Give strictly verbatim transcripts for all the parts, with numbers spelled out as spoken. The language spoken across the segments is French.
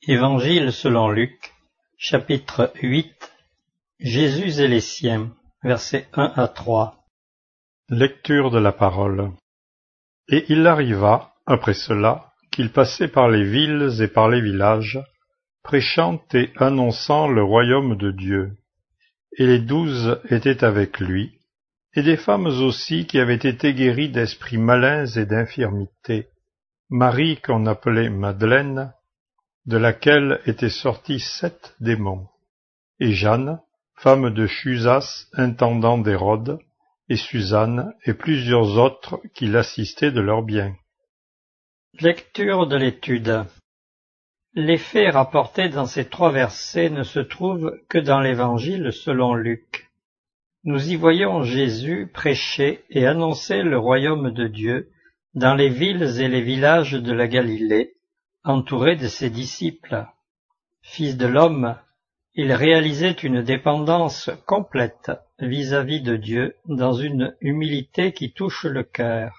Évangile selon Luc, chapitre huit. Jésus et les siens, versets un à trois. Lecture de la parole. Et il arriva, après cela, qu'il passait par les villes et par les villages, prêchant et annonçant le royaume de Dieu. Et les douze étaient avec lui, et des femmes aussi qui avaient été guéries d'esprits malins et d'infirmités. Marie, qu'on appelait Madeleine, de laquelle étaient sortis sept démons, et Jeanne, femme de Chusas, intendant d'Hérode, et Suzanne, et plusieurs autres qui l'assistaient de leurs biens. Lecture de l'étude. Les faits rapportés dans ces trois versets ne se trouvent que dans l'Évangile selon Luc. Nous y voyons Jésus prêcher et annoncer le royaume de Dieu dans les villes et les villages de la Galilée, entouré de ses disciples. Fils de l'homme, il réalisait une dépendance complète vis-à-vis de Dieu dans une humilité qui touche le cœur.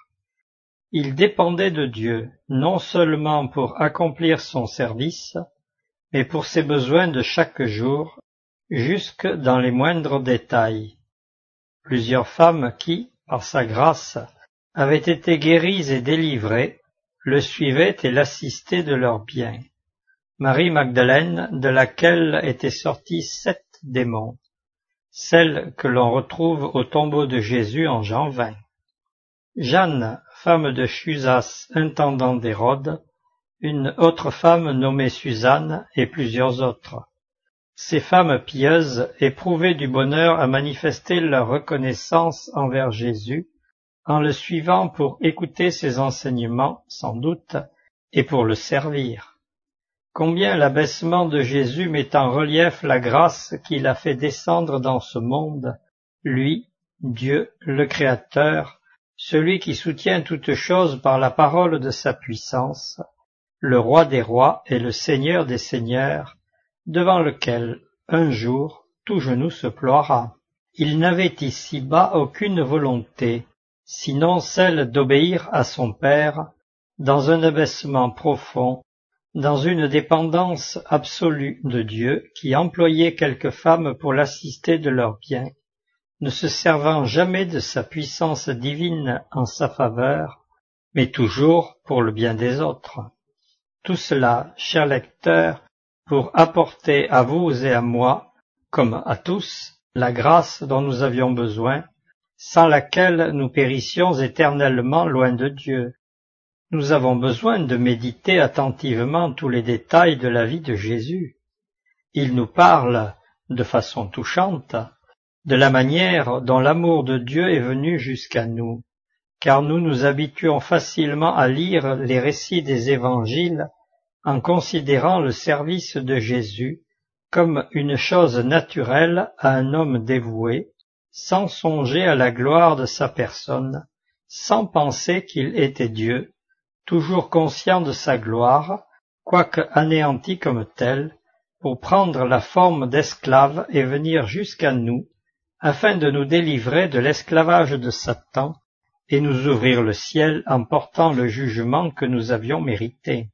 Il dépendait de Dieu, non seulement pour accomplir son service, mais pour ses besoins de chaque jour, jusque dans les moindres détails. Plusieurs femmes qui, par sa grâce, avaient été guéries et délivrées, le suivaient et l'assistaient de leurs biens. Marie Magdeleine, de laquelle étaient sortis sept démons, celle que l'on retrouve au tombeau de Jésus en Jean vingt. Jeanne, femme de Chusas, intendant d'Hérode, une autre femme nommée Suzanne et plusieurs autres. Ces femmes pieuses éprouvaient du bonheur à manifester leur reconnaissance envers Jésus, en le suivant pour écouter ses enseignements, sans doute, et pour le servir. Combien l'abaissement de Jésus met en relief la grâce qu'il a fait descendre dans ce monde, lui, Dieu, le Créateur, celui qui soutient toutes choses par la parole de sa puissance, le Roi des rois et le Seigneur des seigneurs, devant lequel, un jour, tout genou se ploiera. Il n'avait ici-bas aucune volonté, sinon celle d'obéir à son Père, dans un abaissement profond, dans une dépendance absolue de Dieu qui employait quelques femmes pour l'assister de leurs biens, ne se servant jamais de sa puissance divine en sa faveur, mais toujours pour le bien des autres. Tout cela, chers lecteurs, pour apporter à vous et à moi, comme à tous, la grâce dont nous avions besoin, sans laquelle nous périssions éternellement loin de Dieu. Nous avons besoin de méditer attentivement tous les détails de la vie de Jésus. Il nous parle, de façon touchante, de la manière dont l'amour de Dieu est venu jusqu'à nous, car nous nous habituons facilement à lire les récits des évangiles en considérant le service de Jésus comme une chose naturelle à un homme dévoué, sans songer à la gloire de sa personne, sans penser qu'il était Dieu, toujours conscient de sa gloire, quoique anéanti comme tel, pour prendre la forme d'esclave et venir jusqu'à nous, afin de nous délivrer de l'esclavage de Satan et nous ouvrir le ciel en portant le jugement que nous avions mérité.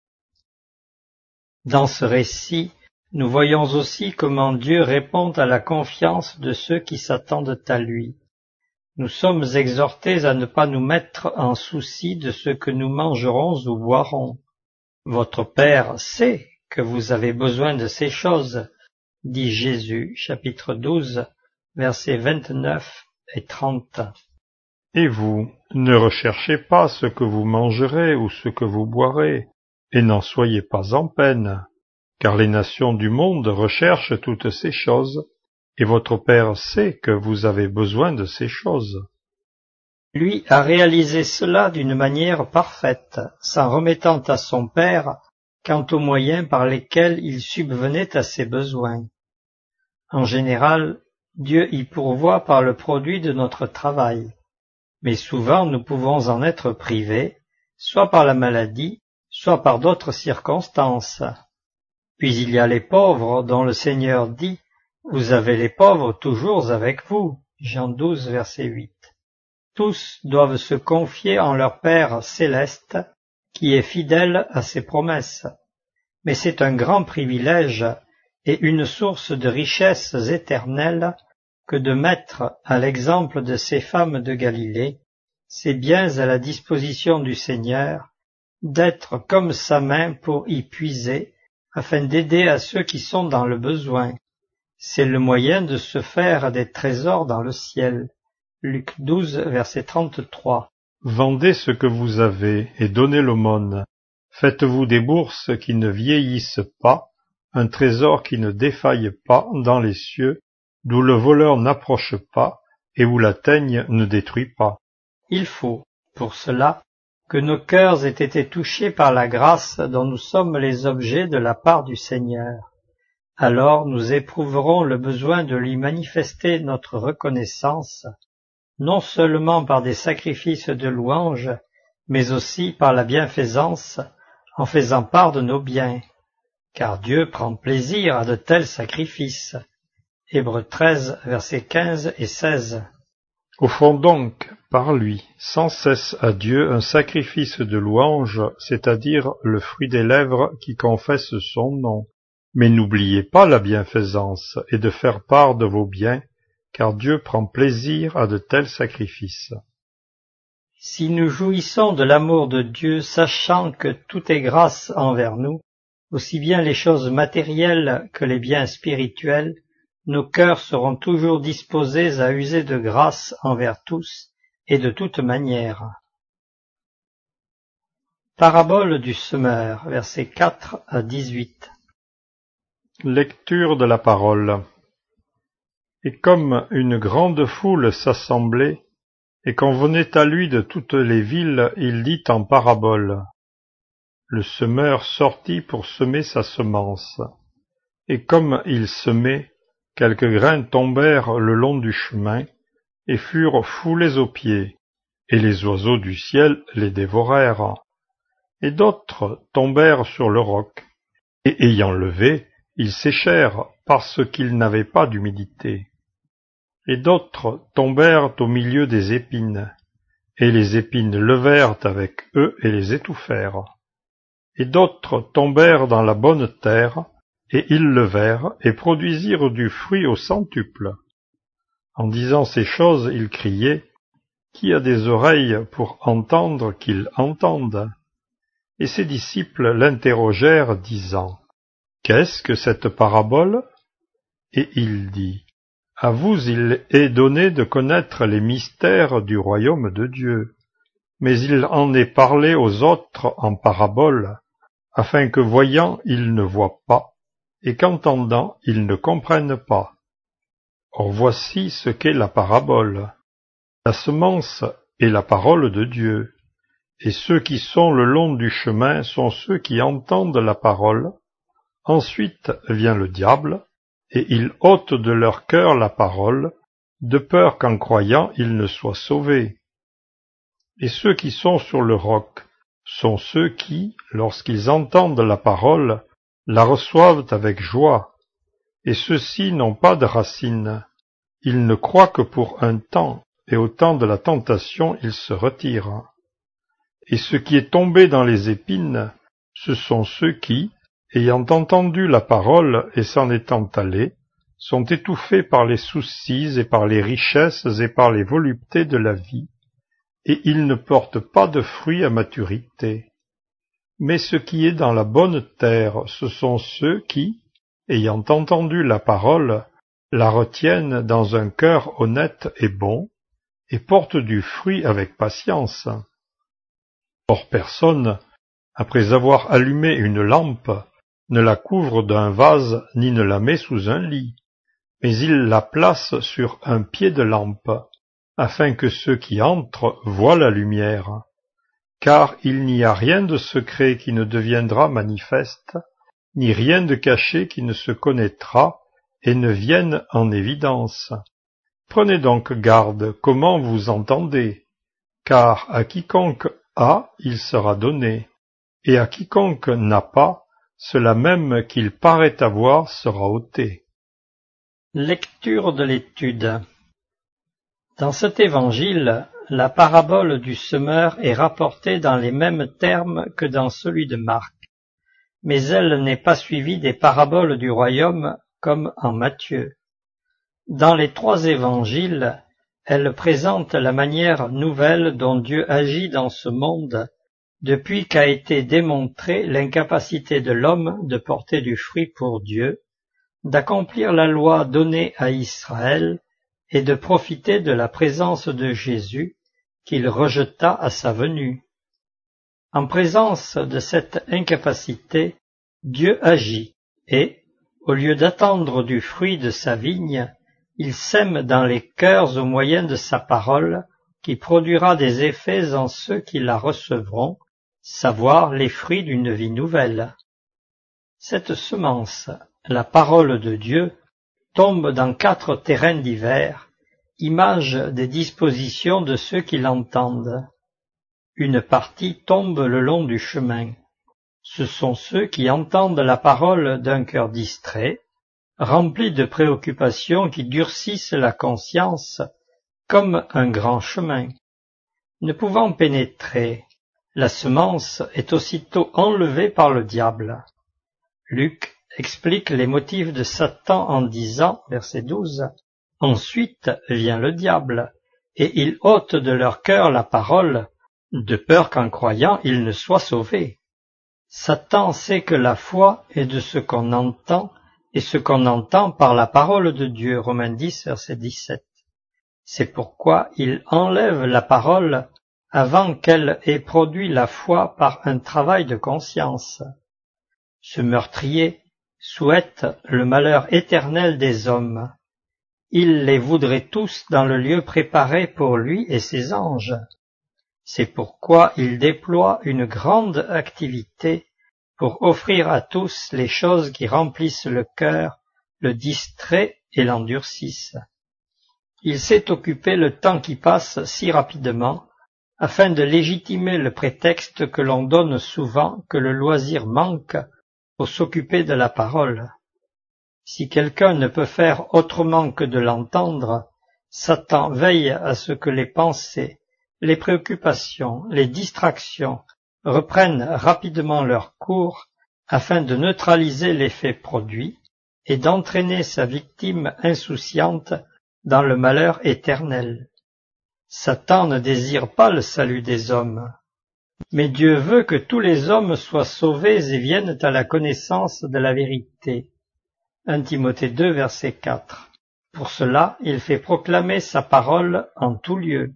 Dans ce récit, nous voyons aussi comment Dieu répond à la confiance de ceux qui s'attendent à lui. Nous sommes exhortés à ne pas nous mettre en souci de ce que nous mangerons ou boirons. Votre Père sait que vous avez besoin de ces choses, dit Jésus, chapitre douze, versets vingt-neuf et trente. Et vous, ne recherchez pas ce que vous mangerez ou ce que vous boirez, et n'en soyez pas en peine, car les nations du monde recherchent toutes ces choses, et votre Père sait que vous avez besoin de ces choses. Lui a réalisé cela d'une manière parfaite, s'en remettant à son Père quant aux moyens par lesquels il subvenait à ses besoins. En général, Dieu y pourvoit par le produit de notre travail, mais souvent nous pouvons en être privés, soit par la maladie, soit par d'autres circonstances. Puis il y a les pauvres dont le Seigneur dit « Vous avez les pauvres toujours avec vous » Jean douze, verset huit. Tous doivent se confier en leur Père céleste, qui est fidèle à ses promesses. mais c'est un grand privilège et une source de richesses éternelles que de mettre, à l'exemple de ces femmes de Galilée, ses biens à la disposition du Seigneur, d'être comme sa main pour y puiser, afin d'aider à ceux qui sont dans le besoin. C'est le moyen de se faire des trésors dans le ciel. Luc douze, verset trente-trois. Vendez ce que vous avez et donnez l'aumône. Faites-vous des bourses qui ne vieillissent pas, un trésor qui ne défaille pas dans les cieux, d'où le voleur n'approche pas et où la teigne ne détruit pas. Il faut, pour cela, que nos cœurs aient été touchés par la grâce dont nous sommes les objets de la part du Seigneur. Alors nous éprouverons le besoin de lui manifester notre reconnaissance, non seulement par des sacrifices de louange, mais aussi par la bienfaisance, en faisant part de nos biens, car Dieu prend plaisir à de tels sacrifices. Hébreux treize, versets quinze et seize. Offrons donc, par lui, sans cesse à Dieu un sacrifice de louange, c'est-à-dire le fruit des lèvres qui confessent son nom. Mais n'oubliez pas la bienfaisance et de faire part de vos biens, car Dieu prend plaisir à de tels sacrifices. Si nous jouissons de l'amour de Dieu, sachant que tout est grâce envers nous, aussi bien les choses matérielles que les biens spirituels, nos cœurs seront toujours disposés à user de grâce envers tous et de toute manière. Parabole du semeur, versets quatre à dix-huit. Lecture de la parole. Et comme une grande foule s'assemblait, et qu'on venait à lui de toutes les villes, il dit en parabole. Le semeur sortit pour semer sa semence, et comme il semait, quelques grains tombèrent le long du chemin, et furent foulés aux pieds, et les oiseaux du ciel les dévorèrent. Et d'autres tombèrent sur le roc, et ayant levé, ils séchèrent parce qu'ils n'avaient pas d'humidité. Et d'autres tombèrent au milieu des épines, et les épines levèrent avec eux et les étouffèrent. Et d'autres tombèrent dans la bonne terre, et ils levèrent et produisirent du fruit au centuple. En disant ces choses, il criait, « Qui a des oreilles pour entendre qu'il entende ?» Et ses disciples l'interrogèrent, disant, « Qu'est-ce que cette parabole ?» Et il dit, « À vous il est donné de connaître les mystères du royaume de Dieu, mais il en est parlé aux autres en parabole, afin que voyant ils ne voient pas, et qu'entendant ils ne comprennent pas. Or voici ce qu'est la parabole. La semence est la parole de Dieu, et ceux qui sont le long du chemin sont ceux qui entendent la parole. Ensuite vient le diable, et il ôte de leur cœur la parole, de peur qu'en croyant ils ne soient sauvés. Et ceux qui sont sur le roc sont ceux qui, lorsqu'ils entendent la parole, la reçoivent avec joie, et ceux-ci n'ont pas de racines. Ils ne croient que pour un temps, et au temps de la tentation ils se retirent. Et ce qui est tombé dans les épines, ce sont ceux qui, ayant entendu la parole et s'en étant allés, sont étouffés par les soucis et par les richesses et par les voluptés de la vie, et ils ne portent pas de fruits à maturité. Mais ce qui est dans la bonne terre, ce sont ceux qui, ayant entendu la parole, la retiennent dans un cœur honnête et bon, et portent du fruit avec patience. Or personne, après avoir allumé une lampe, ne la couvre d'un vase ni ne la met sous un lit, mais il la place sur un pied de lampe, afin que ceux qui entrent voient la lumière. Car il n'y a rien de secret qui ne deviendra manifeste, ni rien de caché qui ne se connaîtra et ne vienne en évidence. Prenez donc garde comment vous entendez, car à quiconque a, il sera donné, et à quiconque n'a pas, cela même qu'il paraît avoir sera ôté. Lecture de l'étude. Dans cet évangile, la parabole du semeur est rapportée dans les mêmes termes que dans celui de Marc, mais elle n'est pas suivie des paraboles du royaume comme en Matthieu. Dans les trois évangiles, elle présente la manière nouvelle dont Dieu agit dans ce monde depuis qu'a été démontrée l'incapacité de l'homme de porter du fruit pour Dieu, d'accomplir la loi donnée à Israël et de profiter de la présence de Jésus qu'il rejeta à sa venue. En présence de cette incapacité, Dieu agit et, au lieu d'attendre du fruit de sa vigne, il sème dans les cœurs au moyen de sa parole qui produira des effets en ceux qui la recevront, savoir les fruits d'une vie nouvelle. Cette semence, la parole de Dieu, tombe dans quatre terrains divers, image des dispositions de ceux qui l'entendent. Une partie tombe le long du chemin. Ce sont ceux qui entendent la parole d'un cœur distrait, rempli de préoccupations qui durcissent la conscience comme un grand chemin. Ne pouvant pénétrer, la semence est aussitôt enlevée par le diable. Luc explique les motifs de Satan en disant, verset douze, « Ensuite vient le diable, et il ôte de leur cœur la parole, de peur qu'en croyant ils ne soient sauvés. » Satan sait que la foi est de ce qu'on entend, et ce qu'on entend par la parole de Dieu, Romains dix, verset dix-sept. C'est pourquoi il enlève la parole avant qu'elle ait produit la foi par un travail de conscience. Ce meurtrier souhaite le malheur éternel des hommes. Il les voudrait tous dans le lieu préparé pour lui et ses anges. C'est pourquoi il déploie une grande activité pour offrir à tous les choses qui remplissent le cœur, le distraient et l'endurcissent. Il s'est occupé le temps qui passe si rapidement, afin de légitimer le prétexte que l'on donne souvent que le loisir manque pour s'occuper de la parole. Si quelqu'un ne peut faire autrement que de l'entendre, Satan veille à ce que les pensées, les préoccupations, les distractions reprennent rapidement leur cours afin de neutraliser l'effet produit et d'entraîner sa victime insouciante dans le malheur éternel. Satan ne désire pas le salut des hommes, mais Dieu veut que tous les hommes soient sauvés et viennent à la connaissance de la vérité. un Timothée deux, verset quatre. Pour cela, il fait proclamer sa parole en tout lieu.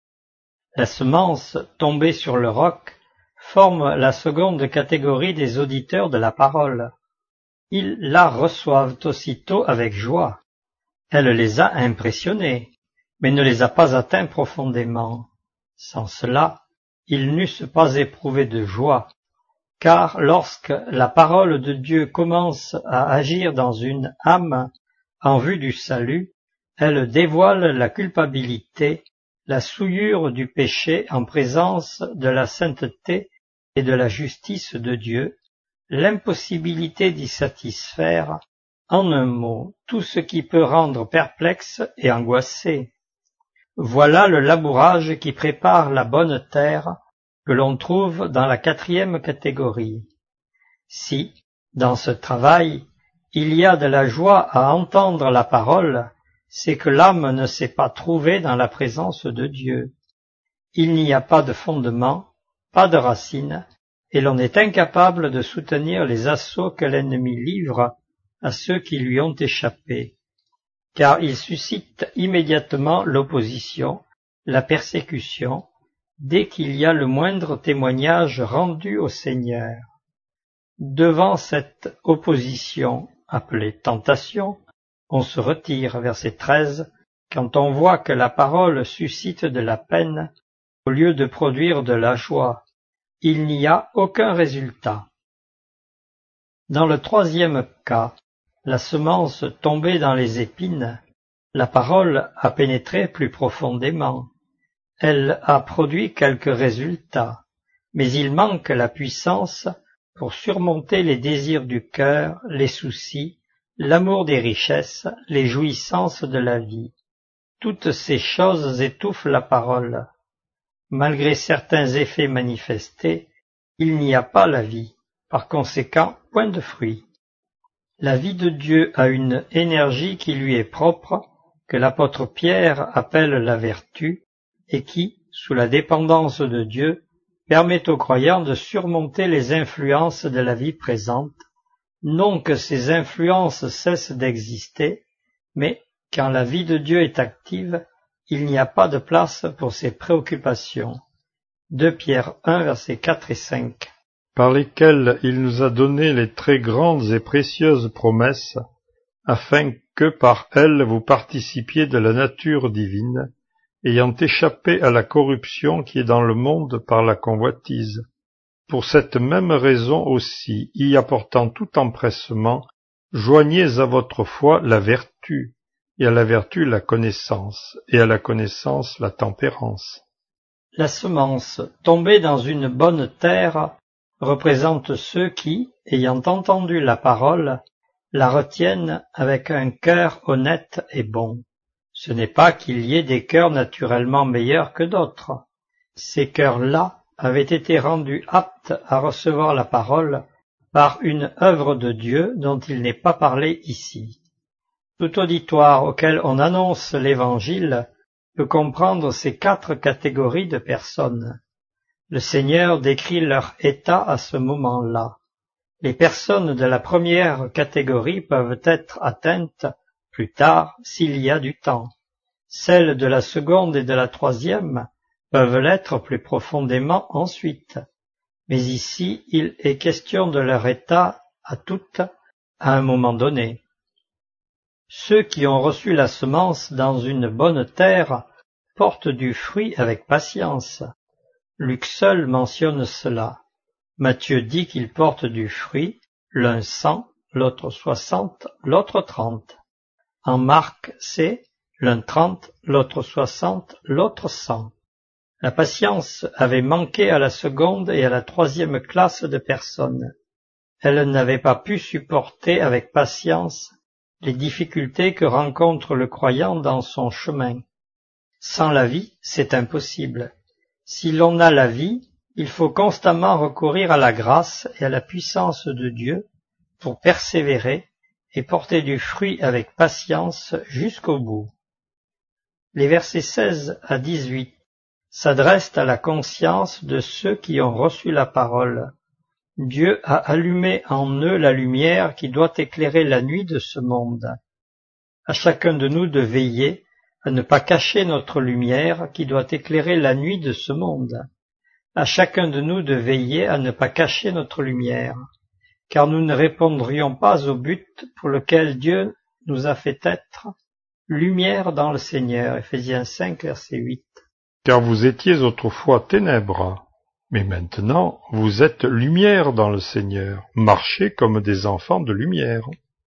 La semence tombée sur le roc forme la seconde catégorie des auditeurs de la parole. Ils la reçoivent aussitôt avec joie. Elle les a impressionnés, mais ne les a pas atteints profondément. Sans cela, ils n'eussent pas éprouvé de joie, car lorsque la parole de Dieu commence à agir dans une âme en vue du salut, elle dévoile la culpabilité, la souillure du péché en présence de la sainteté et de la justice de Dieu, l'impossibilité d'y satisfaire, en un mot, tout ce qui peut rendre perplexe et angoissé. Voilà le labourage qui prépare la bonne terre que l'on trouve dans la quatrième catégorie. Si, dans ce travail, il y a de la joie à entendre la parole, c'est que l'âme ne s'est pas trouvée dans la présence de Dieu. Il n'y a pas de fondement, pas de racine, et l'on est incapable de soutenir les assauts que l'ennemi livre à ceux qui lui ont échappé, car il suscite immédiatement l'opposition, la persécution, dès qu'il y a le moindre témoignage rendu au Seigneur. Devant cette opposition, appelée tentation, on se retire, verset treize, quand on voit que la parole suscite de la peine au lieu de produire de la joie. Il n'y a aucun résultat. Dans le troisième cas, la semence tombée dans les épines, la parole a pénétré plus profondément. Elle a produit quelques résultats, mais il manque la puissance pour surmonter les désirs du cœur, les soucis, l'amour des richesses, les jouissances de la vie. Toutes ces choses étouffent la parole. Malgré certains effets manifestés, il n'y a pas la vie. par conséquent point de fruit. La vie de Dieu a une énergie qui lui est propre, que l'apôtre Pierre appelle la vertu, et qui, sous la dépendance de Dieu, permet aux croyants de surmonter les influences de la vie présente, non que ces influences cessent d'exister, mais quand la vie de Dieu est active, il n'y a pas de place pour ses préoccupations. deux Pierre un, versets quatre et cinq. Par lesquelles il nous a donné les très grandes et précieuses promesses, afin que par elles vous participiez de la nature divine, ayant échappé à la corruption qui est dans le monde par la convoitise. Pour cette même raison aussi, y apportant tout empressement, joignez à votre foi la vertu, et à la vertu la connaissance, et à la connaissance la tempérance. La semence tombée dans une bonne terre représente ceux qui, ayant entendu la parole, la retiennent avec un cœur honnête et bon. Ce n'est pas qu'il y ait des cœurs naturellement meilleurs que d'autres. Ces cœurs-là avaient été rendus aptes à recevoir la parole par une œuvre de Dieu dont il n'est pas parlé ici. Tout auditoire auquel on annonce l'Évangile peut comprendre ces quatre catégories de personnes. Le Seigneur décrit leur état à ce moment-là. Les personnes de la première catégorie peuvent être atteintes plus tard s'il y a du temps. Celles de la seconde et de la troisième peuvent l'être plus profondément ensuite. Mais ici, il est question de leur état à toutes à un moment donné. Ceux qui ont reçu la semence dans une bonne terre portent du fruit avec patience. Luc seul mentionne cela. Matthieu dit qu'ils portent du fruit, l'un cent, l'autre soixante, l'autre trente. En Marc, c'est l'un trente, l'autre soixante, l'autre cent. La patience avait manqué à la seconde et à la troisième classe de personnes. Elles n'avaient pas pu supporter avec patience les difficultés que rencontre le croyant dans son chemin. Sans la vie, c'est impossible. Si l'on a la vie, il faut constamment recourir à la grâce et à la puissance de Dieu pour persévérer et porter du fruit avec patience jusqu'au bout. Les versets seize à dix-huit s'adressent à la conscience de ceux qui ont reçu la parole. Dieu a allumé en eux la lumière qui doit éclairer la nuit de ce monde. À chacun de nous de veiller à ne pas cacher notre lumière qui doit éclairer la nuit de ce monde. À chacun de nous de veiller à ne pas cacher notre lumière, car nous ne répondrions pas au but pour lequel Dieu nous a fait être lumière dans le Seigneur. Éphésiens cinq, verset huit. Car vous étiez autrefois ténèbres, mais maintenant vous êtes lumière dans le Seigneur. Marchez comme des enfants de lumière.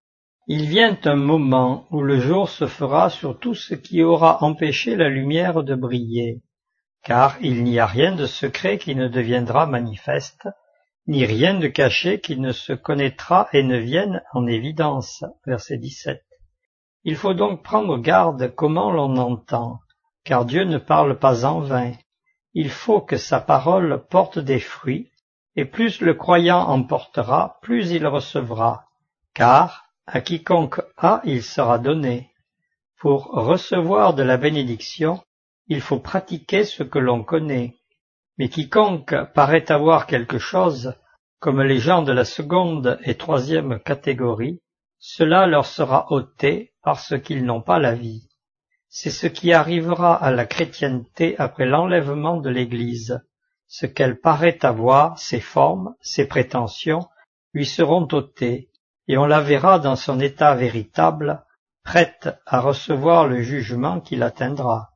Il vient un moment où le jour se fera sur tout ce qui aura empêché la lumière de briller, car il n'y a rien de secret qui ne deviendra manifeste, ni rien de caché qui ne se connaîtra et ne vienne en évidence. Verset dix-sept. Il faut donc prendre garde comment l'on entend, car Dieu ne parle pas en vain. Il faut que sa parole porte des fruits, et plus le croyant en portera, plus il recevra, car à quiconque a, il sera donné. Pour recevoir de la bénédiction, il faut pratiquer ce que l'on connaît. Mais quiconque paraît avoir quelque chose, comme les gens de la seconde et troisième catégorie, cela leur sera ôté parce qu'ils n'ont pas la vie. C'est ce qui arrivera à la chrétienté après l'enlèvement de l'Église. Ce qu'elle paraît avoir, ses formes, ses prétentions, lui seront ôtées, et on la verra dans son état véritable, prête à recevoir le jugement qui l'atteindra.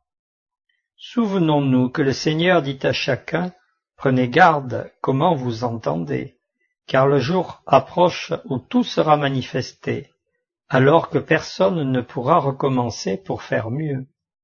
Souvenons-nous que le Seigneur dit à chacun « Prenez garde comment vous entendez, car le jour approche où tout sera manifesté, alors que personne ne pourra recommencer pour faire mieux. »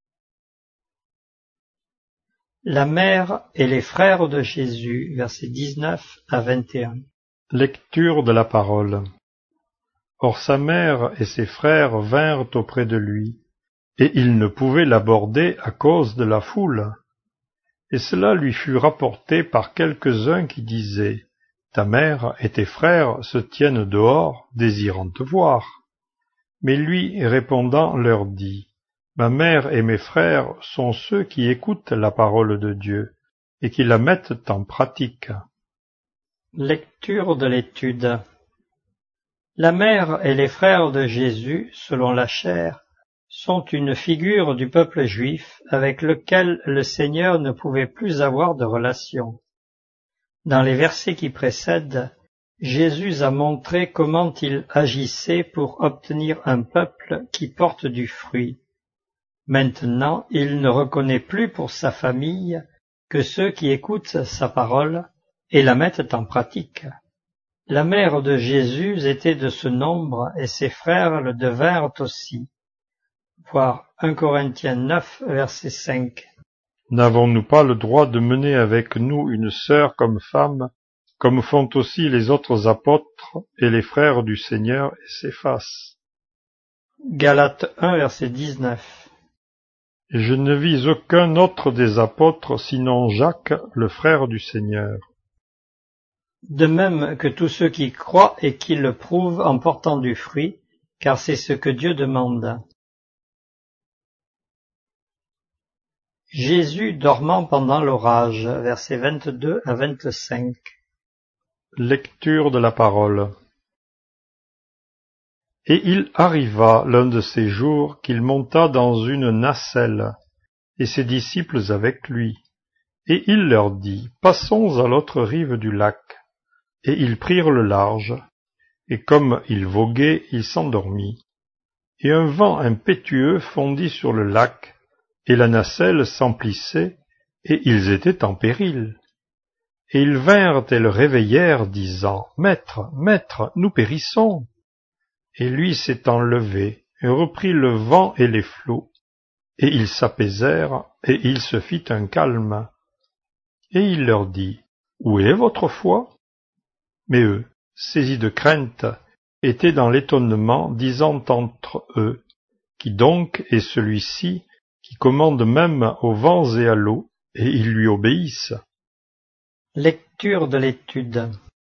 La mère et les frères de Jésus, versets dix-neuf à vingt et un. Lecture de la parole. Or sa mère et ses frères vinrent auprès de lui, et ils ne pouvaient l'aborder à cause de la foule. Et cela lui fut rapporté par quelques-uns qui disaient « Ta mère et tes frères se tiennent dehors, désirant te voir. Mais lui, répondant, leur dit, Ma mère et mes frères sont ceux qui écoutent la parole de Dieu et qui la mettent en pratique. Lecture de l'étude. La mère et les frères de Jésus, selon la chair, sont une figure du peuple juif avec lequel le Seigneur ne pouvait plus avoir de relation. Dans les versets qui précèdent, Jésus a montré comment il agissait pour obtenir un peuple qui porte du fruit. Maintenant, il ne reconnaît plus pour sa famille que ceux qui écoutent sa parole et la mettent en pratique. La mère de Jésus était de ce nombre et ses frères le devinrent aussi. Voir un Corinthiens neuf, verset cinq. N'avons-nous pas le droit de mener avec nous une sœur comme femme, comme font aussi les autres apôtres et les frères du Seigneur et Céphas? Galates un, verset dix-neuf. Je ne vis aucun autre des apôtres sinon Jacques, le frère du Seigneur. De même que tous ceux qui croient et qui le prouvent en portant du fruit, car c'est ce que Dieu demande. Jésus dormant pendant l'orage, versets vingt-deux à vingt-cinq. Lecture de la parole. Et il arriva l'un de ces jours qu'il monta dans une nacelle, et ses disciples avec lui. Et il leur dit, Passons à l'autre rive du lac. Et ils prirent le large, et comme il voguait, il s'endormit. Et un vent impétueux fondit sur le lac, et la nacelle s'emplissait, et ils étaient en péril. Et ils vinrent et le réveillèrent, disant, Maître, Maître, nous périssons. Et lui s'étant levé, et reprit le vent et les flots, et ils s'apaisèrent, et il se fit un calme. Et il leur dit, Où est votre foi? Mais eux, saisis de crainte, étaient dans l'étonnement, disant entre eux, Qui donc est celui-ci qui commande même aux vents et à l'eau, et ils lui obéissent? Lecture de l'étude.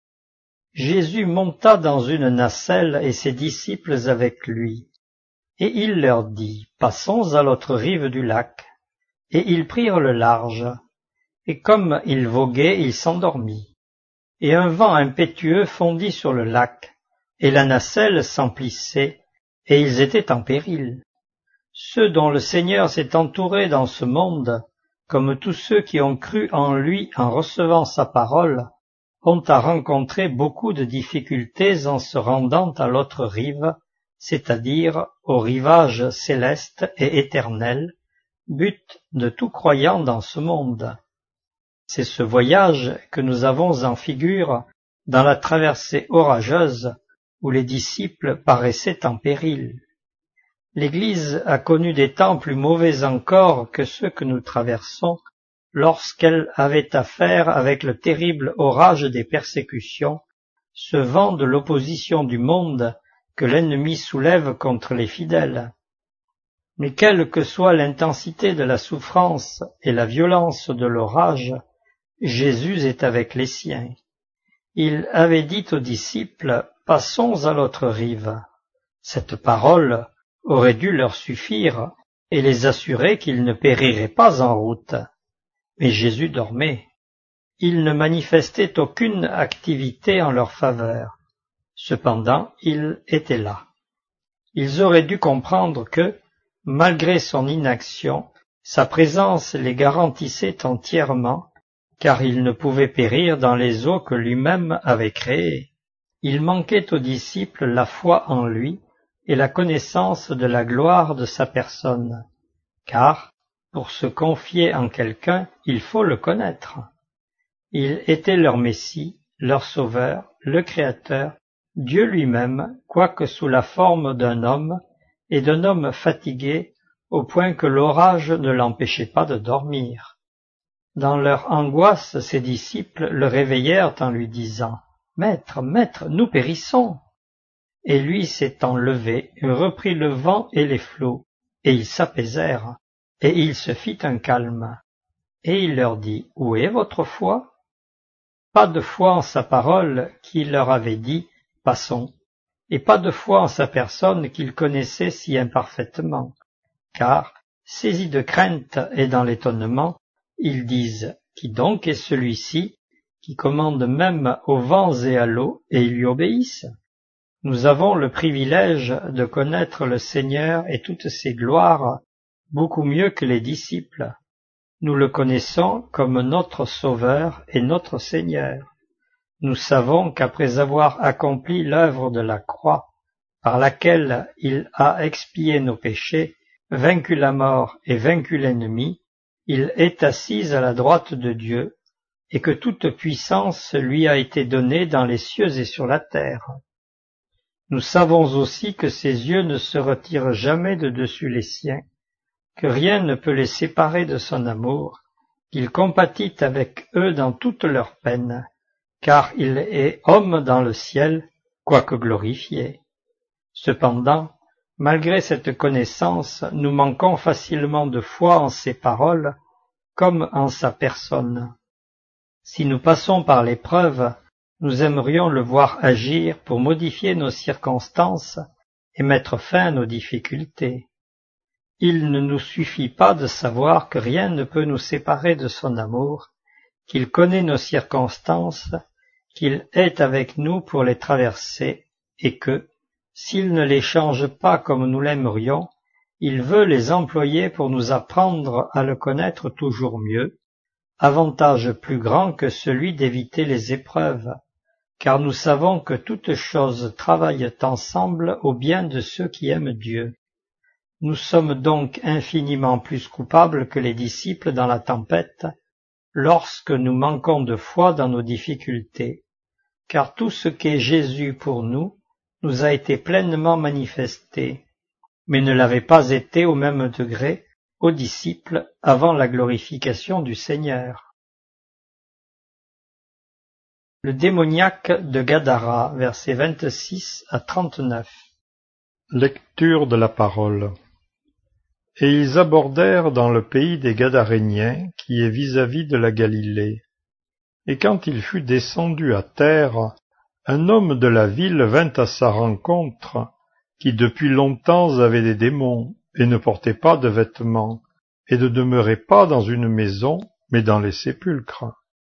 Jésus monta dans une nacelle et ses disciples avec lui. Et il leur dit, Passons à l'autre rive du lac. Et ils prirent le large. Et comme il voguait, il s'endormit. Et un vent impétueux fondit sur le lac, et la nacelle s'emplissait, et ils étaient en péril. Ceux dont le Seigneur s'est entouré dans ce monde, comme tous ceux qui ont cru en lui en recevant sa parole, ont à rencontrer beaucoup de difficultés en se rendant à l'autre rive, c'est-à-dire au rivage céleste et éternel, but de tout croyant dans ce monde. C'est ce voyage que nous avons en figure dans la traversée orageuse où les disciples paraissaient en péril. L'Église a connu des temps plus mauvais encore que ceux que nous traversons lorsqu'elle avait affaire avec le terrible orage des persécutions, ce vent de l'opposition du monde que l'ennemi soulève contre les fidèles. Mais quelle que soit l'intensité de la souffrance et la violence de l'orage, Jésus est avec les siens. Il avait dit aux disciples, « Passons à l'autre rive ». Cette parole aurait dû leur suffire et les assurer qu'ils ne périraient pas en route. Mais Jésus dormait. Il ne manifestait aucune activité en leur faveur. Cependant, il était là. Ils auraient dû comprendre que, malgré son inaction, sa présence les garantissait entièrement, car il ne pouvait périr dans les eaux que lui-même avait créées. Il manquait aux disciples la foi en lui et la connaissance de la gloire de sa personne, car, pour se confier en quelqu'un, il faut le connaître. Il était leur Messie, leur Sauveur, le Créateur, Dieu lui-même, quoique sous la forme d'un homme, et d'un homme fatigué, au point que l'orage ne l'empêchait pas de dormir. Dans leur angoisse, ses disciples le réveillèrent en lui disant « Maître, Maître, nous périssons !» Et lui s'étant levé, reprit le vent et les flots, et ils s'apaisèrent, et il se fit un calme. Et il leur dit « Où est votre foi ?» pas de foi en sa parole qui leur avait dit « Passons », et pas de foi en sa personne qu'ils connaissaient si imparfaitement, car, saisis de crainte et dans l'étonnement, ils disent « Qui donc est celui-ci qui commande même aux vents et à l'eau, et ils lui obéissent ?» Nous avons le privilège de connaître le Seigneur et toutes ses gloires beaucoup mieux que les disciples. Nous le connaissons comme notre Sauveur et notre Seigneur. Nous savons qu'après avoir accompli l'œuvre de la croix, par laquelle il a expié nos péchés, vaincu la mort et vaincu l'ennemi, il est assis à la droite de Dieu, et que toute puissance lui a été donnée dans les cieux et sur la terre. Nous savons aussi que ses yeux ne se retirent jamais de dessus les siens, que rien ne peut les séparer de son amour, qu'il compatit avec eux dans toutes leurs peines, car il est homme dans le ciel, quoique glorifié. Cependant, malgré cette connaissance, nous manquons facilement de foi en ses paroles, comme en sa personne. Si nous passons par l'épreuve, nous aimerions le voir agir pour modifier nos circonstances et mettre fin à nos difficultés. Il ne nous suffit pas de savoir que rien ne peut nous séparer de son amour, qu'il connaît nos circonstances, qu'il est avec nous pour les traverser, et que, s'il ne les change pas comme nous l'aimerions, il veut les employer pour nous apprendre à le connaître toujours mieux, avantage plus grand que celui d'éviter les épreuves, car nous savons que toutes choses travaillent ensemble au bien de ceux qui aiment Dieu. Nous sommes donc infiniment plus coupables que les disciples dans la tempête, lorsque nous manquons de foi dans nos difficultés, car tout ce qu'est Jésus pour nous nous a été pleinement manifesté, mais ne l'avait pas été au même degré aux disciples avant la glorification du Seigneur. Le démoniaque de Gadara, versets vingt-six à trente-neuf. Lecture de la parole. Et ils abordèrent dans le pays des Gadaréniens, qui est vis-à-vis de la Galilée. Et quand il fut descendu à terre, un homme de la ville vint à sa rencontre, qui depuis longtemps avait des démons, et ne portait pas de vêtements, et ne demeurait pas dans une maison, mais dans les sépulcres.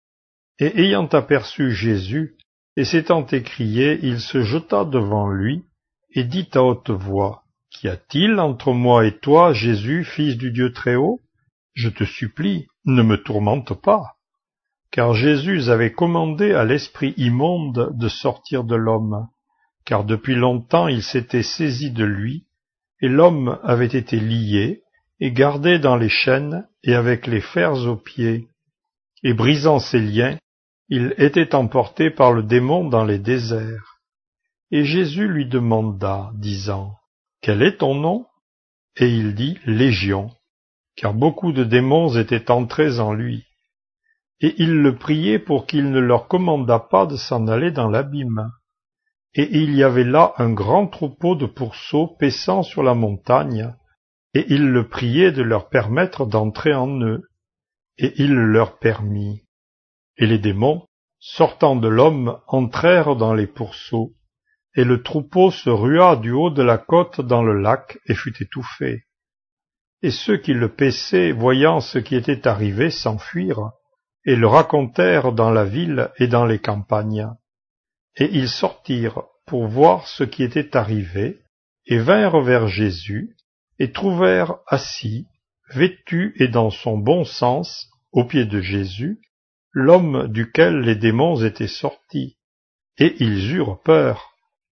Et ayant aperçu Jésus, et s'étant écrié, il se jeta devant lui, et dit à haute voix, « Qu'y a-t-il entre moi et toi, Jésus, fils du Dieu Très-Haut? Je te supplie, ne me tourmente pas. » Car Jésus avait commandé à l'esprit immonde de sortir de l'homme, car depuis longtemps il s'était saisi de lui, et l'homme avait été lié, et gardé dans les chaînes, et avec les fers aux pieds. Et brisant ses liens, il était emporté par le démon dans les déserts. Et Jésus lui demanda, disant, « Quel est ton nom ?» Et il dit, « Légion », car beaucoup de démons étaient entrés en lui. Et il le priait pour qu'il ne leur commandât pas de s'en aller dans l'abîme. Et il y avait là un grand troupeau de pourceaux paissant sur la montagne, et il le priait de leur permettre d'entrer en eux. Et il le leur permit. Et les démons, sortant de l'homme, entrèrent dans les pourceaux, et le troupeau se rua du haut de la côte dans le lac et fut étouffé. Et ceux qui le paissaient, voyant ce qui était arrivé, s'enfuirent, et le racontèrent dans la ville et dans les campagnes. Et ils sortirent pour voir ce qui était arrivé, et vinrent vers Jésus, et trouvèrent assis, vêtu et dans son bon sens, aux pieds de Jésus, l'homme duquel les démons étaient sortis, et ils eurent peur.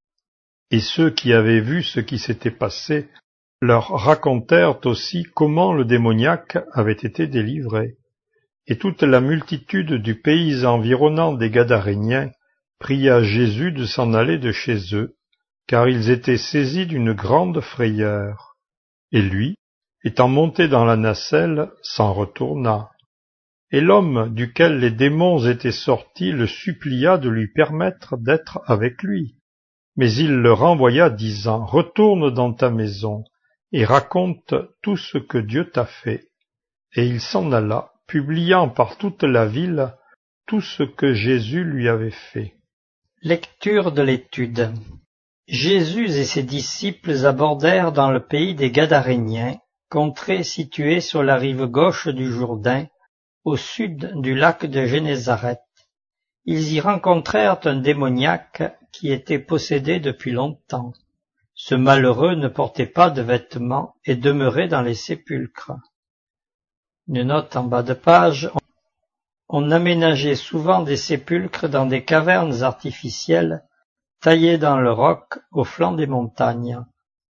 Et ceux qui avaient vu ce qui s'était passé leur racontèrent aussi comment le démoniaque avait été délivré. Et toute la multitude du pays environnant des Gadaréniens pria Jésus de s'en aller de chez eux, car ils étaient saisis d'une grande frayeur. Et lui, étant monté dans la nacelle, s'en retourna. Et l'homme duquel les démons étaient sortis le supplia de lui permettre d'être avec lui. Mais il le renvoya, disant, « Retourne dans ta maison, et raconte tout ce que Dieu t'a fait. » Et il s'en alla, publiant par toute la ville tout ce que Jésus lui avait fait. Lecture de l'étude. Jésus et ses disciples abordèrent dans le pays des Gadaréniens, contrée située sur la rive gauche du Jourdain, au sud du lac de Génézareth. Ils y rencontrèrent un démoniaque qui était possédé depuis longtemps. Ce malheureux ne portait pas de vêtements et demeurait dans les sépulcres. Une note en bas de page. On aménageait souvent des sépulcres dans des cavernes artificielles taillées dans le roc au flanc des montagnes.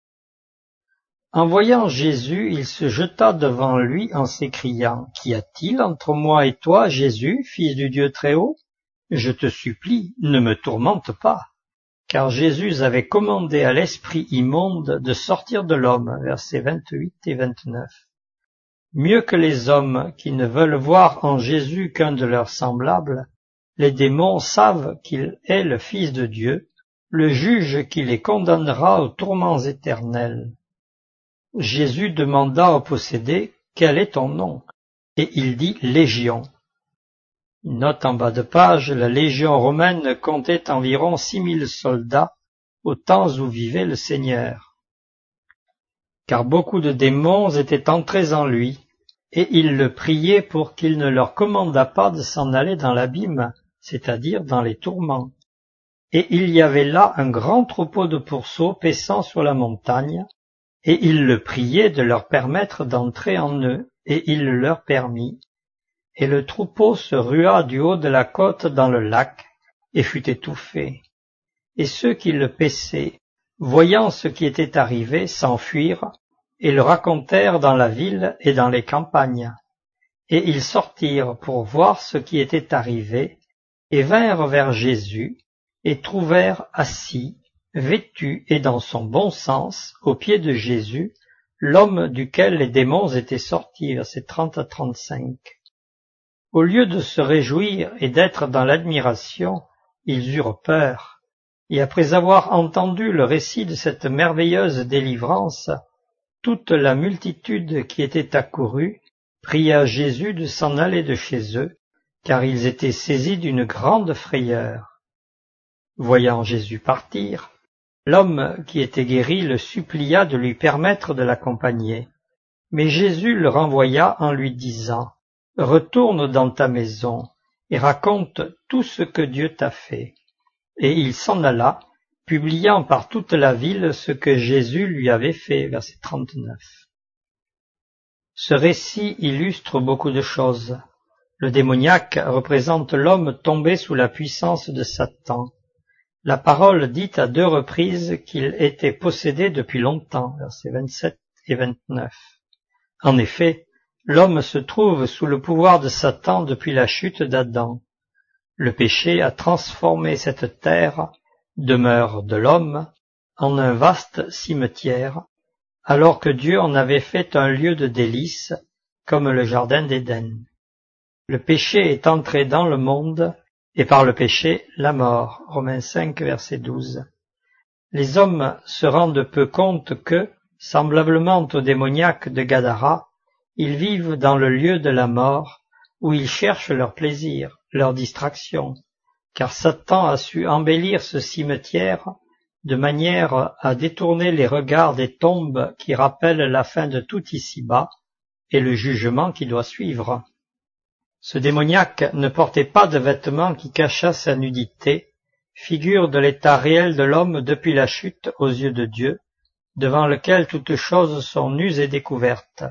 En voyant Jésus, il se jeta devant lui en s'écriant « Qu'y a-t-il entre moi et toi, Jésus, fils du Dieu Très-Haut ? Je te supplie, ne me tourmente pas. » Car Jésus avait commandé à l'esprit immonde de sortir de l'homme, versets vingt-huit et vingt-neuf. Mieux que les hommes qui ne veulent voir en Jésus qu'un de leurs semblables, les démons savent qu'il est le Fils de Dieu, le juge qui les condamnera aux tourments éternels. Jésus demanda au possédé « Quel est ton nom ?» et il dit « Légion ». Une note en bas de page, la Légion romaine comptait environ six mille soldats au temps où vivait le Seigneur. Car beaucoup de démons étaient entrés en lui, et ils le priaient pour qu'il ne leur commandât pas de s'en aller dans l'abîme, c'est-à-dire dans les tourments. Et il y avait là un grand troupeau de pourceaux paissant sur la montagne, et il le priait de leur permettre d'entrer en eux, et il le leur permit. Et le troupeau se rua du haut de la côte dans le lac, et fut étouffé. Et ceux qui le paissaient, voyant ce qui était arrivé, s'enfuirent, et le racontèrent dans la ville et dans les campagnes. Et ils sortirent pour voir ce qui était arrivé, et vinrent vers Jésus, et trouvèrent assis, vêtu et dans son bon sens, aux pieds de Jésus, l'homme duquel les démons étaient sortis, versets trente à trente-cinq. Au lieu de se réjouir et d'être dans l'admiration, ils eurent peur, et après avoir entendu le récit de cette merveilleuse délivrance, toute la multitude qui était accourue pria Jésus de s'en aller de chez eux, car ils étaient saisis d'une grande frayeur. Voyant Jésus partir, l'homme qui était guéri le supplia de lui permettre de l'accompagner. Mais Jésus le renvoya en lui disant « Retourne dans ta maison et raconte tout ce que Dieu t'a fait. » Et il s'en alla, publiant par toute la ville ce que Jésus lui avait fait, verset trente-neuf. Ce récit illustre beaucoup de choses. Le démoniaque représente l'homme tombé sous la puissance de Satan. La parole dit à deux reprises qu'il était possédé depuis longtemps, versets vingt-sept et vingt-neuf. En effet, l'homme se trouve sous le pouvoir de Satan depuis la chute d'Adam. Le péché a transformé cette terre, demeure de l'homme, en un vaste cimetière, alors que Dieu en avait fait un lieu de délices, comme le jardin d'Éden. Le péché est entré dans le monde, et par le péché, la mort. Romains cinq, verset douze. Les hommes se rendent peu compte que, semblablement aux démoniaques de Gadara, ils vivent dans le lieu de la mort, où ils cherchent leur plaisir, leur distraction, car Satan a su embellir ce cimetière de manière à détourner les regards des tombes qui rappellent la fin de tout ici-bas et le jugement qui doit suivre. Ce démoniaque ne portait pas de vêtements qui cachaient sa nudité, figure de l'état réel de l'homme depuis la chute aux yeux de Dieu, devant lequel toutes choses sont nues et découvertes.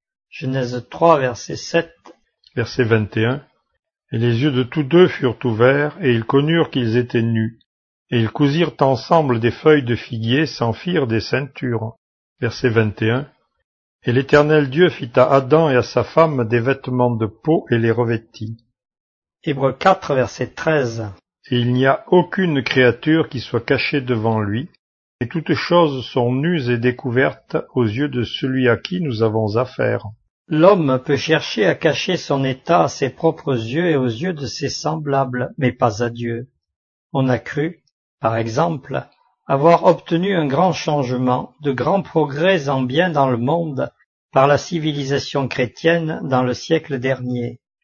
Genèse trois, verset sept. Verset vingt et un. Et les yeux de tous deux furent ouverts, et ils connurent qu'ils étaient nus. Et ils cousirent ensemble des feuilles de figuier, s'en firent des ceintures. Verset vingt et un. Et l'Éternel Dieu fit à Adam et à sa femme des vêtements de peau et les revêtit. Hébreux quatre, verset treize. Et il n'y a aucune créature qui soit cachée devant lui, et toutes choses sont nues et découvertes aux yeux de celui à qui nous avons affaire. L'homme peut chercher à cacher son état à ses propres yeux et aux yeux de ses semblables, mais pas à Dieu. On a cru, par exemple, avoir obtenu un grand changement, de grands progrès en bien dans le monde par la civilisation chrétienne dans le siècle dernier.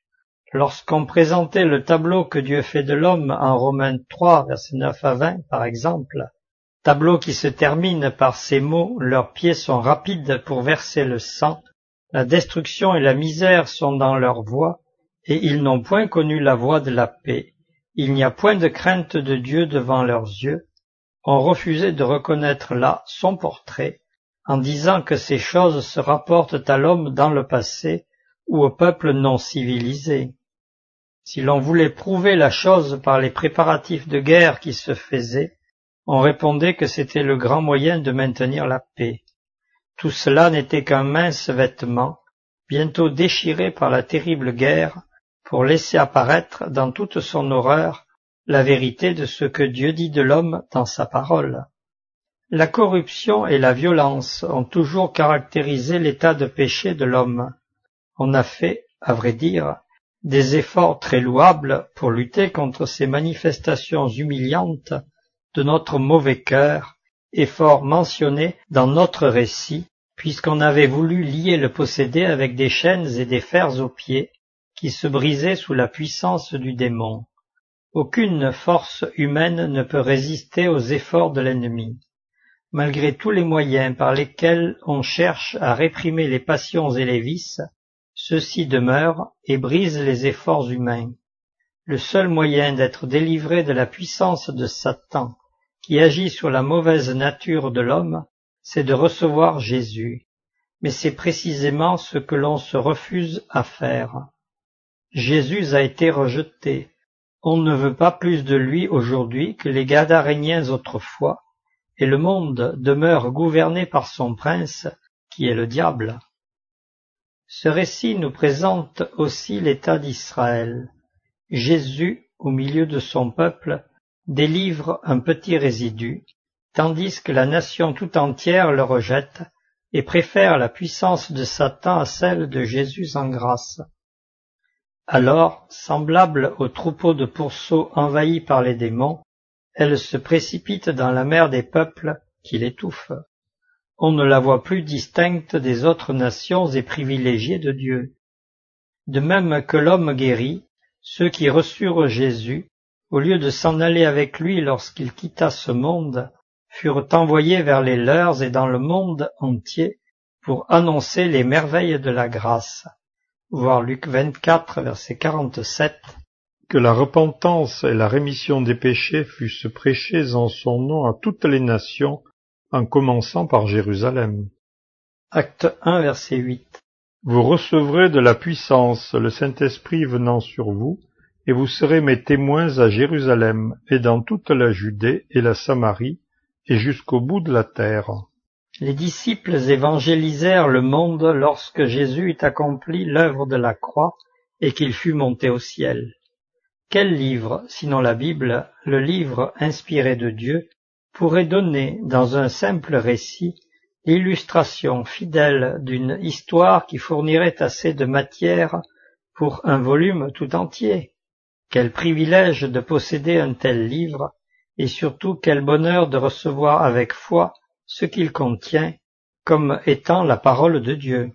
Lorsqu'on présentait le tableau que Dieu fait de l'homme en Romains trois, versets neuf à vingt, par exemple, tableau qui se termine par ces mots « Leurs pieds sont rapides pour verser le sang, la destruction et la misère sont dans leur voie, et ils n'ont point connu la voie de la paix. Il n'y a point de crainte de Dieu devant leurs yeux. » On refusait de reconnaître là son portrait, en disant que ces choses se rapportent à l'homme dans le passé ou au peuple non civilisé. Si l'on voulait prouver la chose par les préparatifs de guerre qui se faisaient, on répondait que c'était le grand moyen de maintenir la paix. Tout cela n'était qu'un mince vêtement, bientôt déchiré par la terrible guerre, pour laisser apparaître dans toute son horreur la vérité de ce que Dieu dit de l'homme dans sa parole. La corruption et la violence ont toujours caractérisé l'état de péché de l'homme. On a fait, à vrai dire, des efforts très louables pour lutter contre ces manifestations humiliantes de notre mauvais cœur, efforts mentionnés dans notre récit, puisqu'on avait voulu lier le possédé avec des chaînes et des fers aux pieds, qui se brisaient sous la puissance du démon. Aucune force humaine ne peut résister aux efforts de l'ennemi. Malgré tous les moyens par lesquels on cherche à réprimer les passions et les vices, ceux-ci demeurent et brisent les efforts humains. Le seul moyen d'être délivré de la puissance de Satan, qui agit sur la mauvaise nature de l'homme, c'est de recevoir Jésus. Mais c'est précisément ce que l'on se refuse à faire. Jésus a été rejeté. On ne veut pas plus de lui aujourd'hui que les Gadaréniens autrefois, et le monde demeure gouverné par son prince, qui est le diable. Ce récit nous présente aussi l'état d'Israël. Jésus, au milieu de son peuple, délivre un petit résidu, tandis que la nation tout entière le rejette et préfère la puissance de Satan à celle de Jésus en grâce. Alors, semblable au troupeau de pourceaux envahis par les démons, elle se précipite dans la mer des peuples qui l'étouffent. On ne la voit plus distincte des autres nations et privilégiées de Dieu. De même que l'homme guéri, ceux qui reçurent Jésus, au lieu de s'en aller avec lui lorsqu'il quitta ce monde, furent envoyés vers les leurs et dans le monde entier pour annoncer les merveilles de la grâce. Voir Luc vingt-quatre, verset quarante-sept. Que la repentance et la rémission des péchés fussent prêchées en son nom à toutes les nations, en commençant par Jérusalem. Acte un, verset huit. Vous recevrez de la puissance, le Saint-Esprit venant sur vous, et vous serez mes témoins à Jérusalem, et dans toute la Judée et la Samarie, et jusqu'au bout de la terre. Les disciples évangélisèrent le monde lorsque Jésus eut accompli l'œuvre de la croix et qu'il fut monté au ciel. Quel livre, sinon la Bible, le livre inspiré de Dieu, pourrait donner, dans un simple récit, l'illustration fidèle d'une histoire qui fournirait assez de matière pour un volume tout entier? Quel privilège de posséder un tel livre, et surtout quel bonheur de recevoir avec foi ce qu'il contient, comme étant la parole de Dieu.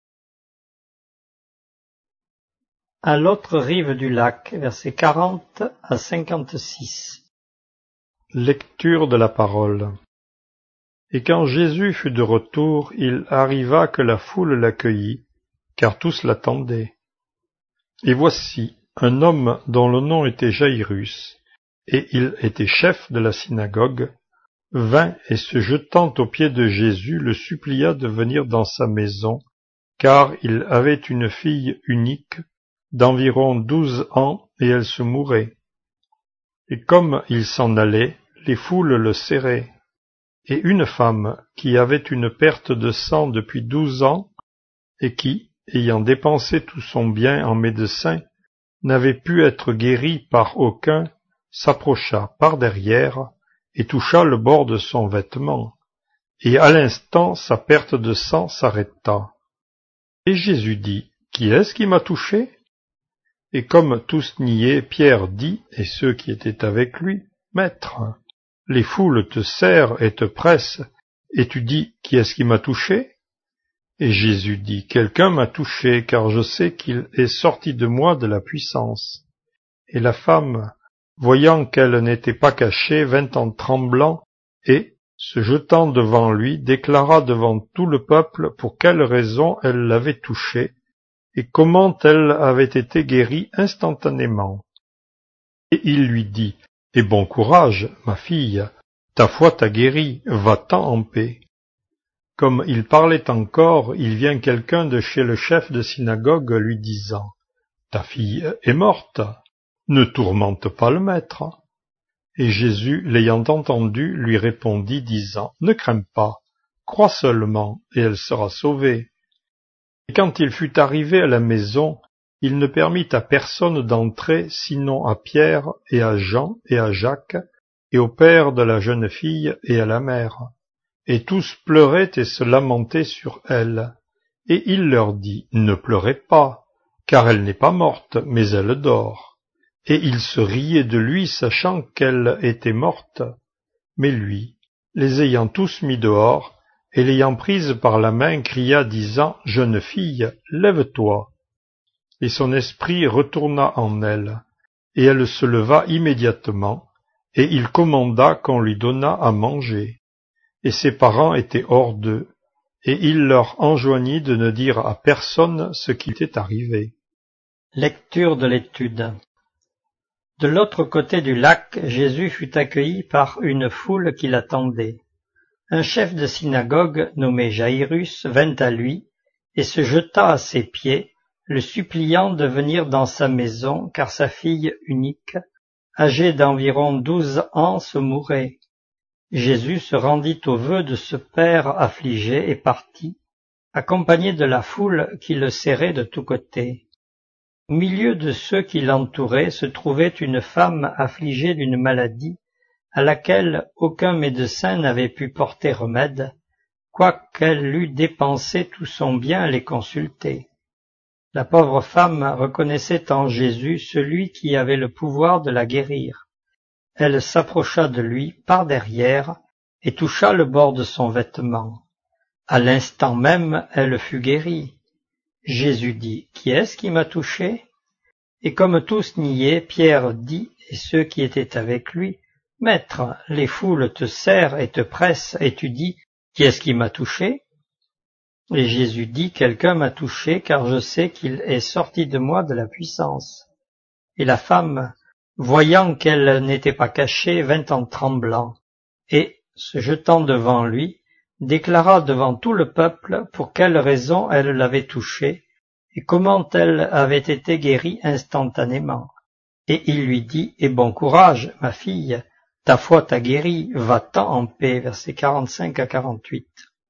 À l'autre rive du lac, versets quarante à cinquante-six. Lecture de la parole. Et quand Jésus fut de retour, il arriva que la foule l'accueillit, car tous l'attendaient. Et voici, un homme dont le nom était Jaïrus, et il était chef de la synagogue, vint et se jetant aux pieds de Jésus, le supplia de venir dans sa maison, car il avait une fille unique, d'environ douze ans, et elle se mourait. Et comme il s'en allait, les foules le serraient. Et une femme, qui avait une perte de sang depuis douze ans, et qui, ayant dépensé tout son bien en médecins, n'avait pu être guérie par aucun, s'approcha par derrière, et toucha le bord de son vêtement. Et à l'instant, sa perte de sang s'arrêta. Et Jésus dit, « Qui est-ce qui m'a touché ?» Et comme tous niaient, Pierre dit, et ceux qui étaient avec lui, « Maître, les foules te serrent et te pressent, et tu dis, qui est-ce qui m'a touché ?» Et Jésus dit, « Quelqu'un m'a touché, car je sais qu'il est sorti de moi de la puissance. » Et la femme, voyant qu'elle n'était pas cachée, vint en tremblant, et, se jetant devant lui, déclara devant tout le peuple pour quelle raison elle l'avait touché, et comment elle avait été guérie instantanément. Et il lui dit, « Aie bon courage, ma fille, ta foi t'a guérie, va-t'en en paix. » Comme il parlait encore, il vient quelqu'un de chez le chef de synagogue lui disant, « Ta fille est morte, ne tourmente pas le maître. » Et Jésus, l'ayant entendu, lui répondit, disant, « Ne crains pas, crois seulement, et elle sera sauvée. » Et quand il fut arrivé à la maison, il ne permit à personne d'entrer, sinon à Pierre et à Jean et à Jacques, et au père de la jeune fille et à la mère. Et tous pleuraient et se lamentaient sur elle. Et il leur dit, « Ne pleurez pas, car elle n'est pas morte, mais elle dort. » Et ils se riaient de lui, sachant qu'elle était morte. Mais lui, les ayant tous mis dehors, et l'ayant prise par la main, cria, disant, « Jeune fille, lève-toi. » Et son esprit retourna en elle, et elle se leva immédiatement, et il commanda qu'on lui donnât à manger. Et ses parents étaient hors d'eux, et il leur enjoignit de ne dire à personne ce qui était arrivé. Lecture de l'étude. De l'autre côté du lac, Jésus fut accueilli par une foule qui l'attendait. Un chef de synagogue nommé Jaïrus vint à lui et se jeta à ses pieds, le suppliant de venir dans sa maison, car sa fille unique, âgée d'environ douze ans, se mourait. Jésus se rendit au vœu de ce père affligé et partit, accompagné de la foule qui le serrait de tous côtés. Au milieu de ceux qui l'entouraient se trouvait une femme affligée d'une maladie à laquelle aucun médecin n'avait pu porter remède, quoiqu'elle eût dépensé tout son bien à les consulter. La pauvre femme reconnaissait en Jésus celui qui avait le pouvoir de la guérir. Elle s'approcha de lui par derrière et toucha le bord de son vêtement. À l'instant même, elle fut guérie. Jésus dit, « Qui est-ce qui m'a touché ?» Et comme tous niaient, Pierre dit, et ceux qui étaient avec lui, « Maître, les foules te serrent et te pressent, et tu dis, « Qui est-ce qui m'a touché ?» Et Jésus dit, « Quelqu'un m'a touché, car je sais qu'il est sorti de moi de la puissance. » Et la femme, voyant qu'elle n'était pas cachée, vint en tremblant, et, se jetant devant lui, déclara devant tout le peuple pour quelle raison elle l'avait touché, et comment elle avait été guérie instantanément. Et il lui dit, « Aie bon courage, ma fille, ta foi t'a guérie, va-t'en en paix. » Versets quarante-cinq à quarante-huit.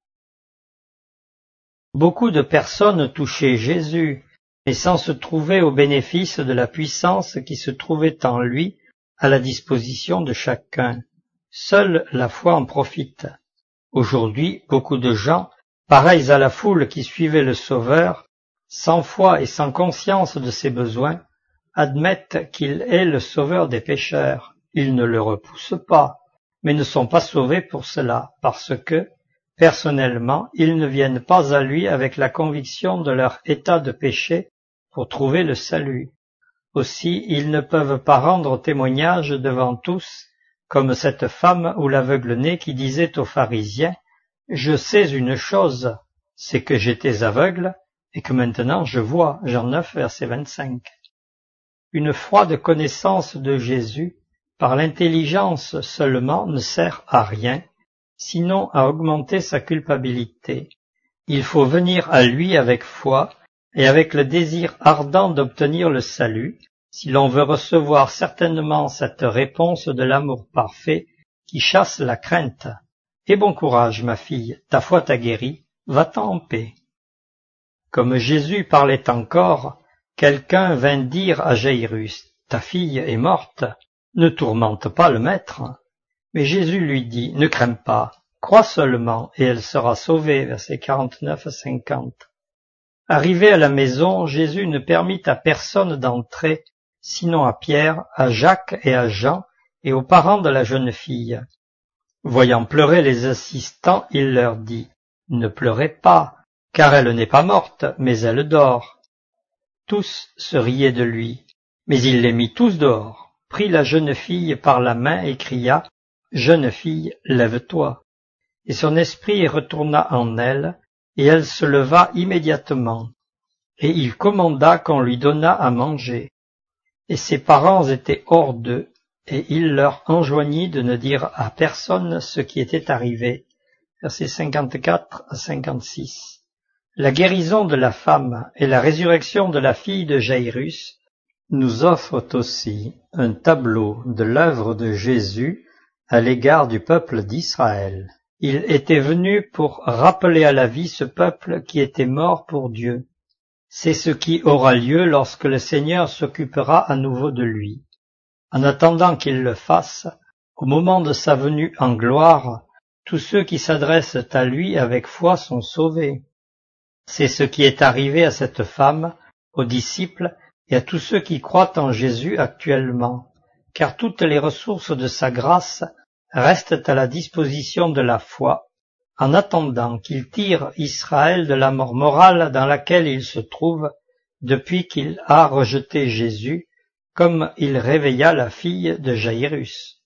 Beaucoup de personnes touchaient Jésus, mais sans se trouver au bénéfice de la puissance qui se trouvait en lui, à la disposition de chacun. Seule la foi en profite. Aujourd'hui, beaucoup de gens, pareils à la foule qui suivait le Sauveur, sans foi et sans conscience de ses besoins, admettent qu'il est le Sauveur des pécheurs. Ils ne le repoussent pas, mais ne sont pas sauvés pour cela, parce que, personnellement, ils ne viennent pas à lui avec la conviction de leur état de péché pour trouver le salut. Aussi, ils ne peuvent pas rendre témoignage devant tous, comme cette femme ou l'aveugle-né qui disait aux pharisiens, « Je sais une chose, c'est que j'étais aveugle et que maintenant je vois. » Jean neuf, verset vingt-cinq. Une froide connaissance de Jésus, par l'intelligence seulement, ne sert à rien, sinon à augmenter sa culpabilité. Il faut venir à lui avec foi et avec le désir ardent d'obtenir le salut, si l'on veut recevoir certainement cette réponse de l'amour parfait qui chasse la crainte. « Aie bon courage, ma fille, ta foi t'a guérie, va-t'en en paix. » Comme Jésus parlait encore, quelqu'un vint dire à Jaïrus, « Ta fille est morte, ne tourmente pas le maître. » Mais Jésus lui dit, « Ne crains pas, crois seulement, et elle sera sauvée. » Versets quarante-neuf à cinquante. Arrivé à la maison, Jésus ne permit à personne d'entrer, sinon à Pierre, à Jacques et à Jean, et aux parents de la jeune fille. Voyant pleurer les assistants, il leur dit, « Ne pleurez pas, car elle n'est pas morte, mais elle dort. » Tous se riaient de lui, mais il les mit tous dehors, prit la jeune fille par la main et cria, « Jeune fille, lève-toi. » Et son esprit retourna en elle, et elle se leva immédiatement. Et il commanda qu'on lui donnât à manger. Et ses parents étaient hors d'eux, et il leur enjoignit de ne dire à personne ce qui était arrivé. Versets cinquante-quatre à cinquante-six. La guérison de la femme et la résurrection de la fille de Jairus nous offrent aussi un tableau de l'œuvre de Jésus à l'égard du peuple d'Israël. Il était venu pour rappeler à la vie ce peuple qui était mort pour Dieu. C'est ce qui aura lieu lorsque le Seigneur s'occupera à nouveau de lui. En attendant qu'il le fasse, au moment de sa venue en gloire, tous ceux qui s'adressent à lui avec foi sont sauvés. C'est ce qui est arrivé à cette femme, aux disciples et à tous ceux qui croient en Jésus actuellement, car toutes les ressources de sa grâce restent à la disposition de la foi, en attendant qu'il tire Israël de la mort morale dans laquelle il se trouve depuis qu'il a rejeté Jésus, comme il réveilla la fille de Jairus.